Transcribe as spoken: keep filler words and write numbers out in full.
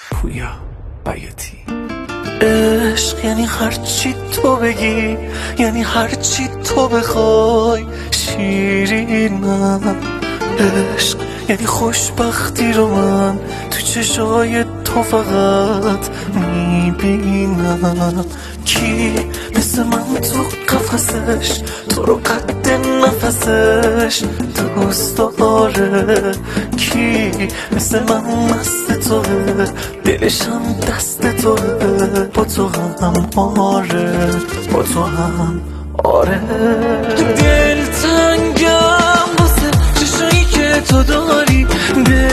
پویا بیاتی. عشق یعنی هرچی تو بگی، یعنی هرچی تو بخوای شیرینم. عشق یعنی خوشبختی رو من تو چشای تو فقط میبینم. کی مثل من تو قفسش تو رو قد نفسش دوست داره؟ کی مثل من مست توه دلشم دست توه با تو هم آره با تو هم آره. دل تنگم واسه چشایی که تو داری،